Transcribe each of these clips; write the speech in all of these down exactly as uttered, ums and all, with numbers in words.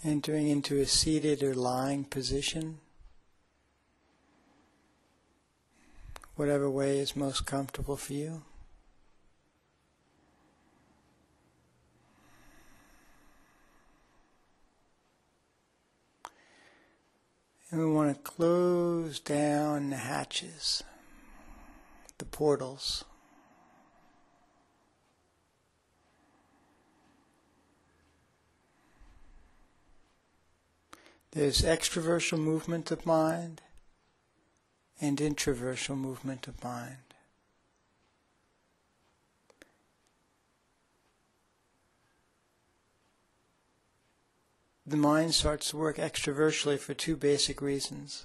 entering into a seated or lying position, whatever way is most comfortable for you. And we want to close down the hatches, the portals. There's extraversial movement of mind and introversial movement of mind. The mind starts to work extraversially for two basic reasons.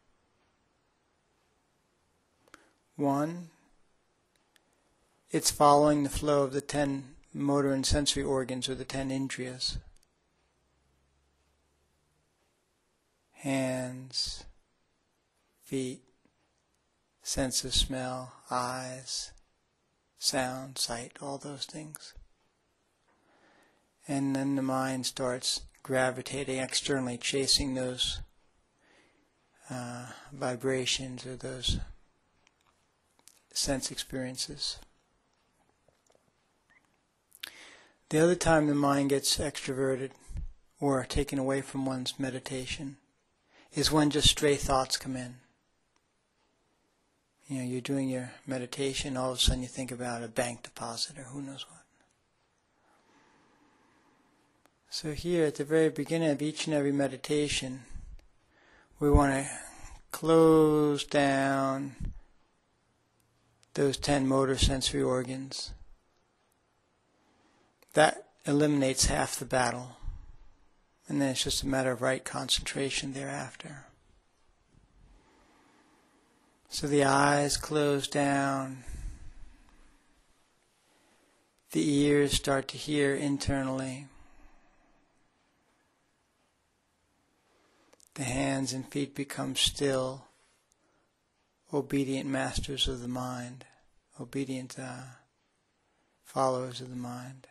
One, it's following the flow of the ten motor and sensory organs, or the ten indriyas. Hands, feet, sense of smell, eyes, sound, sight, all those things. And then the mind starts gravitating externally, chasing those uh, vibrations or those sense experiences. The other time the mind gets extroverted or taken away from one's meditation is when just stray thoughts come in. You know, you're doing your meditation, all of a sudden you think about a bank deposit or who knows what. So here at the very beginning of each and every meditation, we want to close down those ten motor sensory organs. That eliminates half the battle. And then it's just a matter of right concentration thereafter. So the eyes close down. The ears start to hear internally. The hands and feet become still, obedient masters of the mind, obedient uh, followers of the mind.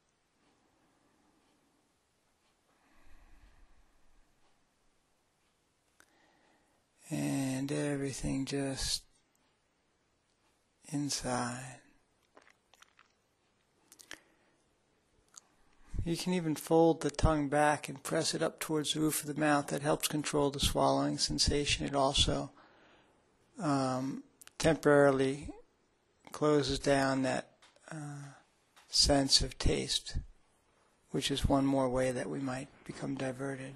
And everything just inside. You can even fold the tongue back and press it up towards the roof of the mouth. That helps control the swallowing sensation. It also um, temporarily closes down that uh, sense of taste, which is one more way that we might become diverted.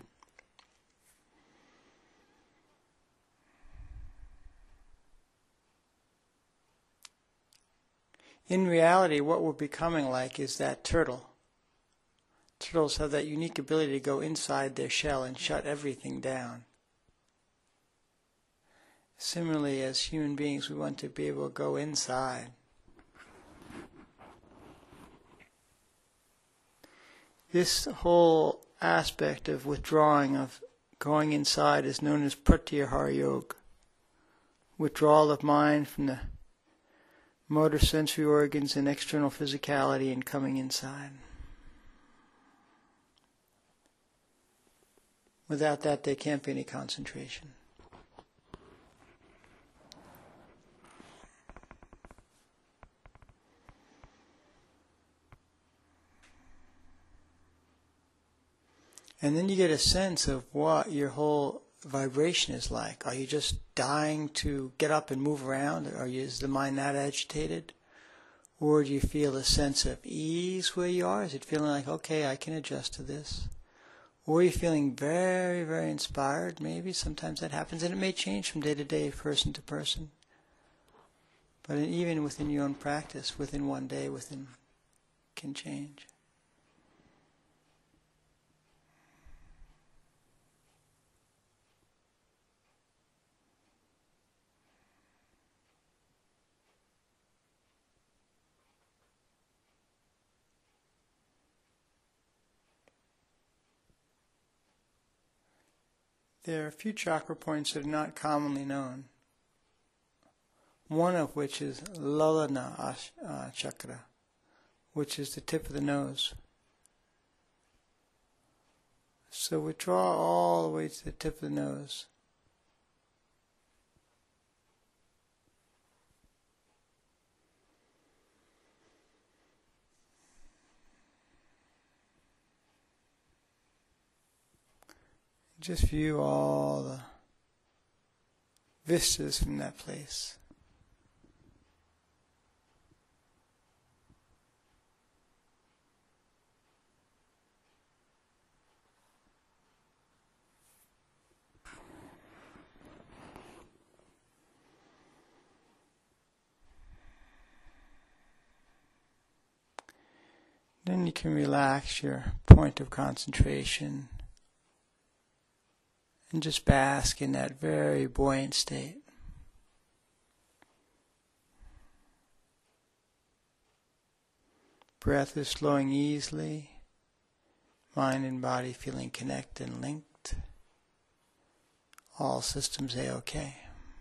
In reality, what we're becoming like is that turtle. Turtles have that unique ability to go inside their shell and shut everything down. Similarly, as human beings, we want to be able to go inside. This whole aspect of withdrawing, of going inside, is known as Pratyahara Yoga. Withdrawal of mind from the motor sensory organs and external physicality and coming inside. Without that, there can't be any concentration. And then you get a sense of what your whole vibration is like. Are you just dying to get up and move around? Or is the mind that agitated? Or do you feel a sense of ease where you are? Is it feeling like, okay, I can adjust to this? Or are you feeling very, very inspired? Maybe sometimes that happens, and it may change from day to day, person to person. But even within your own practice, within one day, within can change. There are a few chakra points that are not commonly known. One of which is Lalana uh, chakra, which is the tip of the nose. So withdraw all the way to the tip of the nose. Just view all the vistas from that place. Then you can relax your point of concentration and just bask in that very buoyant state. Breath is flowing easily, mind and body feeling connected and linked, all systems A-OK.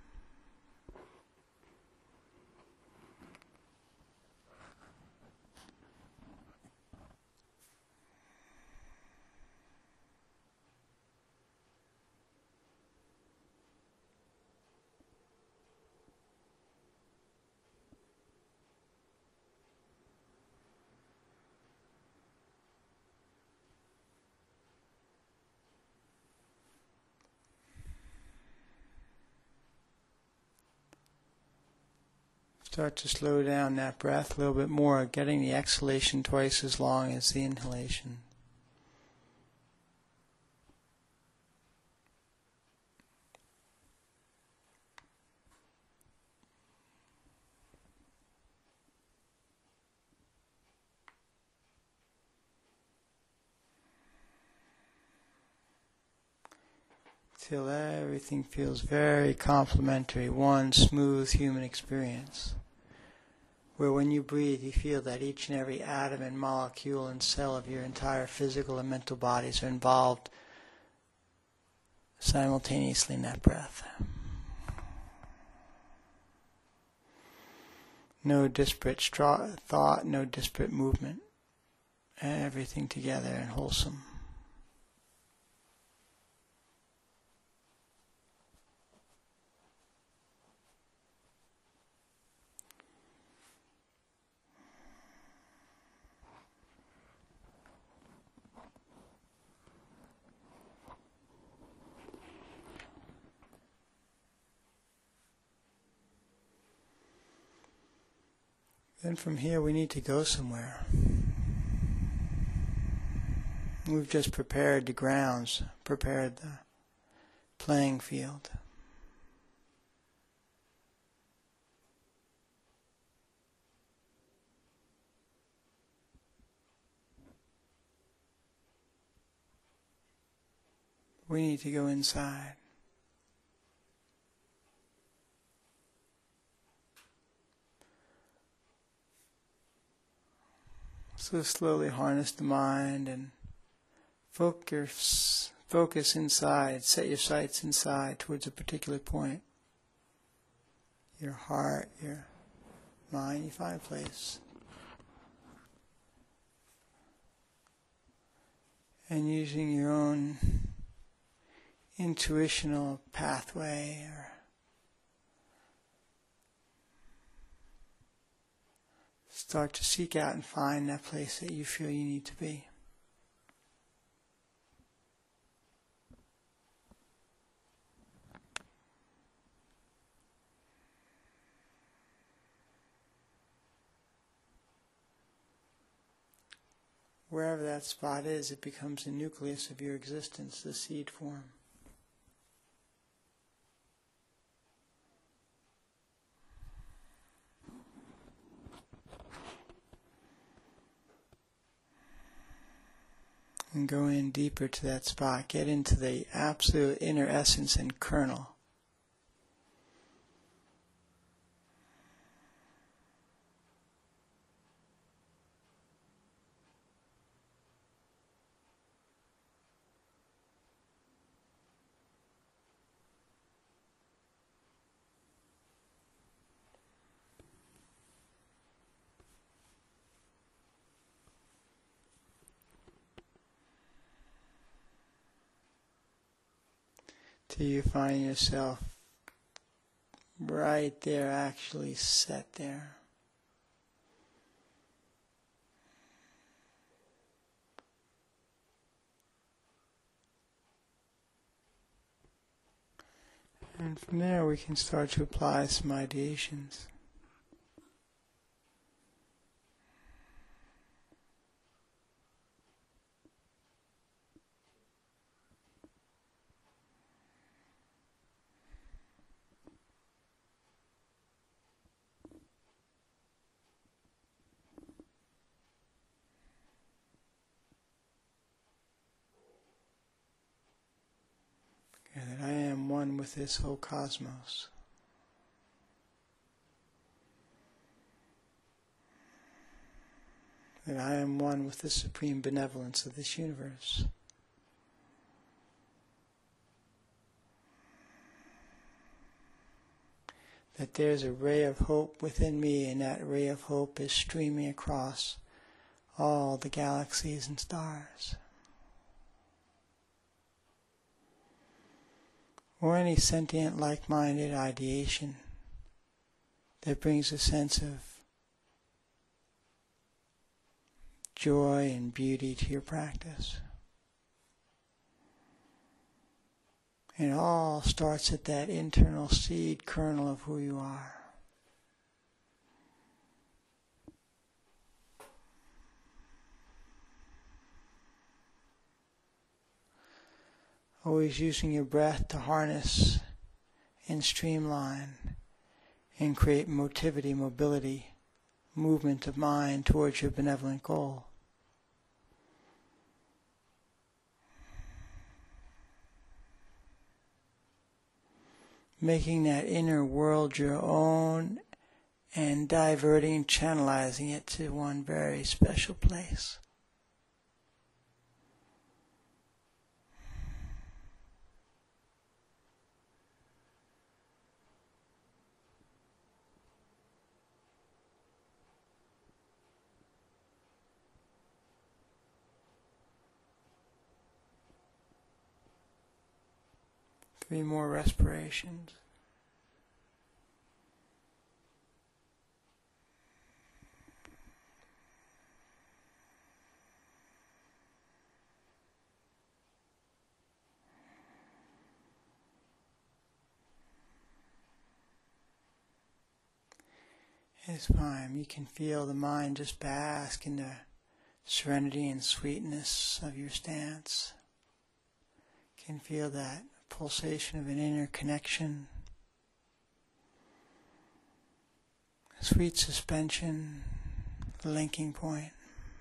Start to slow down that breath a little bit more, getting the exhalation twice as long as the inhalation. Till everything feels very complementary, one smooth human experience, where when you breathe you feel that each and every atom and molecule and cell of your entire physical and mental bodies are involved simultaneously in that breath. No disparate stra- thought, no disparate movement, everything together and wholesome. Then from here we need to go somewhere. We've just prepared the grounds, prepared the playing field. We need to go inside. So slowly harness the mind and focus, focus inside. Set your sights inside towards a particular point. Your heart, your mind, you find a place. And using your own intuitional pathway or start to seek out and find that place that you feel you need to be. Wherever that spot is, it becomes the nucleus of your existence, the seed form. And go in deeper to that spot. Get into the absolute inner essence and kernel. till you find yourself right there, actually set there. And from there we can start to apply some ideations. That I am one with this whole cosmos. That I am one with the supreme benevolence of this universe. That there's a ray of hope within me, and that ray of hope is streaming across all the galaxies and stars. Or any sentient, like-minded ideation that brings a sense of joy and beauty to your practice. It all starts at that internal seed kernel of who you are. Always using your breath to harness and streamline and create motivity, mobility, movement of mind towards your benevolent goal. Making that inner world your own and diverting, channelizing it to one very special place. Three more respirations. It's fine. You can feel the mind just bask in the serenity and sweetness of your stance. You can feel that pulsation of an inner connection, sweet suspension, linking point.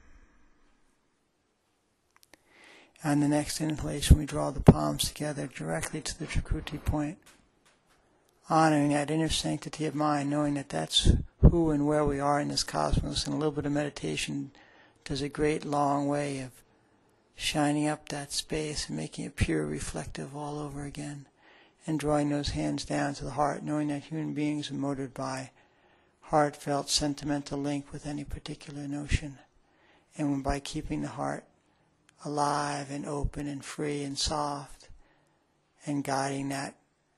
And the next inhalation, we draw the palms together directly to the Trikruti point, honoring that inner sanctity of mind, knowing that that's who and where we are in this cosmos, and a little bit of meditation does a great long way of shining up that space and making it pure, reflective all over again, and drawing those hands down to the heart, knowing that human beings are motivated by heartfelt, sentimental link with any particular notion, and by keeping the heart alive and open and free and soft, and guiding that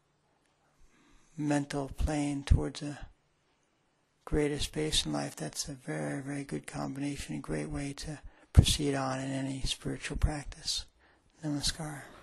mental plane towards a greater space in life. That's a very, very good combination, a great way to proceed on in any spiritual practice. Namaskar.